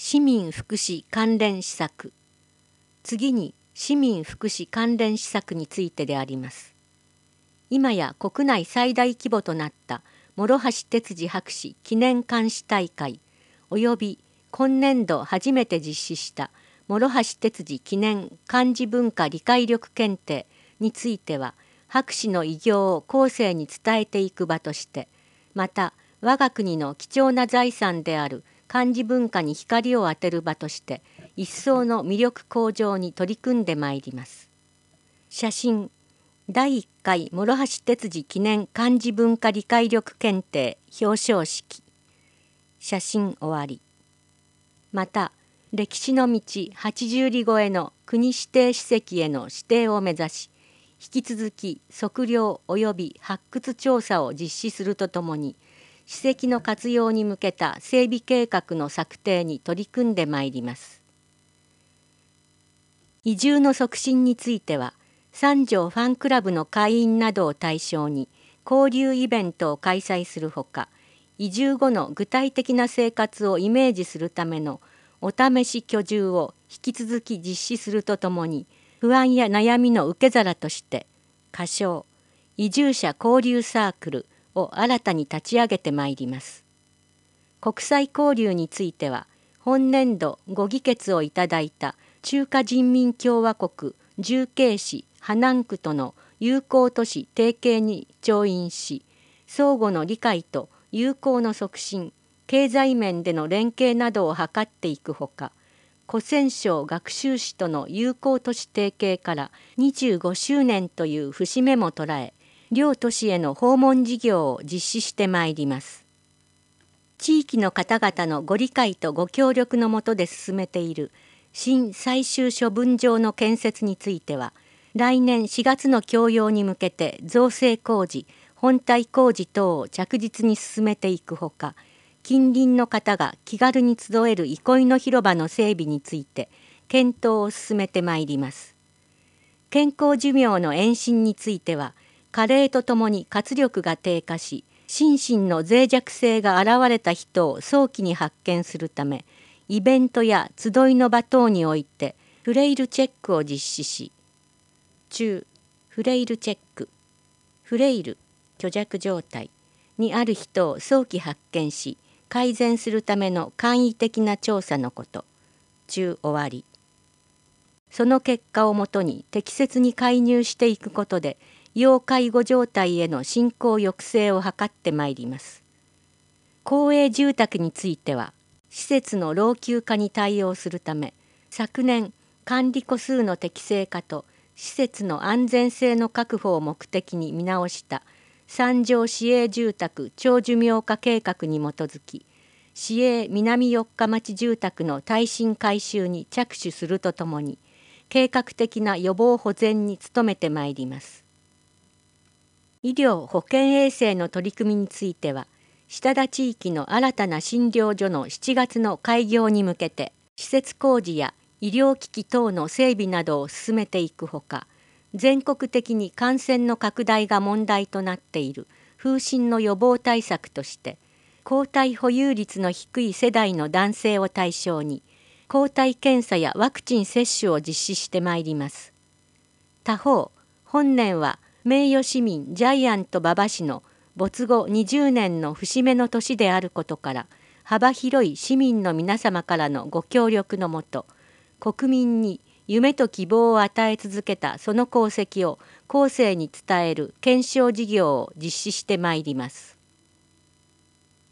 市民福祉関連施策。次に市民福祉関連施策についてであります。今や国内最大規模となった諸橋哲司博士記念監視大会及び今年度初めて実施した諸橋哲司記念漢字文化理解力検定については、博士の偉業を後世に伝えていく場として、また我が国の貴重な財産である漢字文化に光を当てる場として一層の魅力向上に取り組んでまいります。写真第1回諸橋哲司記念漢字文化理解力検定表彰式。写真終わり。また歴史の道80里超えの国指定史跡への指定を目指し、引き続き測量及び発掘調査を実施するとともに、史跡の活用に向けた整備計画の策定に取り組んでまいります。移住の促進については、三条ファンクラブの会員などを対象に交流イベントを開催するほか、移住後の具体的な生活をイメージするためのお試し居住を引き続き実施するとともに、不安や悩みの受け皿として仮称移住者交流サークルを新たに立ち上げてまいります。国際交流については、本年度ご議決をいただいた中華人民共和国重慶市河南区との友好都市提携に調印し、相互の理解と友好の促進、経済面での連携などを図っていくほか、古仙省学習市との友好都市提携から25周年という節目も捉え、両都市への訪問事業を実施してまいります。地域の方々のご理解とご協力のもとで進めている新最終処分場の建設については、来年4月の供用に向けて造成工事、本体工事等を着実に進めていくほか、近隣の方が気軽に集える憩いの広場の整備について検討を進めてまいります。健康寿命の延伸については、加齢とともに活力が低下し、心身の脆弱性が現れた人を早期に発見するため、イベントや集いの場等においてフレイルチェックを実施し、フレイルチェック、フレイル、虚弱状態にある人を早期発見し、改善するための簡易的な調査のこと。終わり。その結果をもとに適切に介入していくことで、要介護状態への進行抑制を図ってまいります。公営住宅については、施設の老朽化に対応するため、昨年管理戸数の適正化と施設の安全性の確保を目的に見直した三条市営住宅長寿命化計画に基づき、市営南四日町住宅の耐震改修に着手するとともに、計画的な予防保全に努めてまいります。医療保健衛生の取り組みについては、下田地域の新たな診療所の7月の開業に向けて、施設工事や医療機器等の整備などを進めていくほか、全国的に感染の拡大が問題となっている風疹の予防対策として、抗体保有率の低い世代の男性を対象に、抗体検査やワクチン接種を実施してまいります。他方、本年は名誉市民ジャイアント馬場氏の没後20年の節目の年であることから、幅広い市民の皆様からのご協力のもと、国民に夢と希望を与え続けたその功績を後世に伝える検証事業を実施してまいります。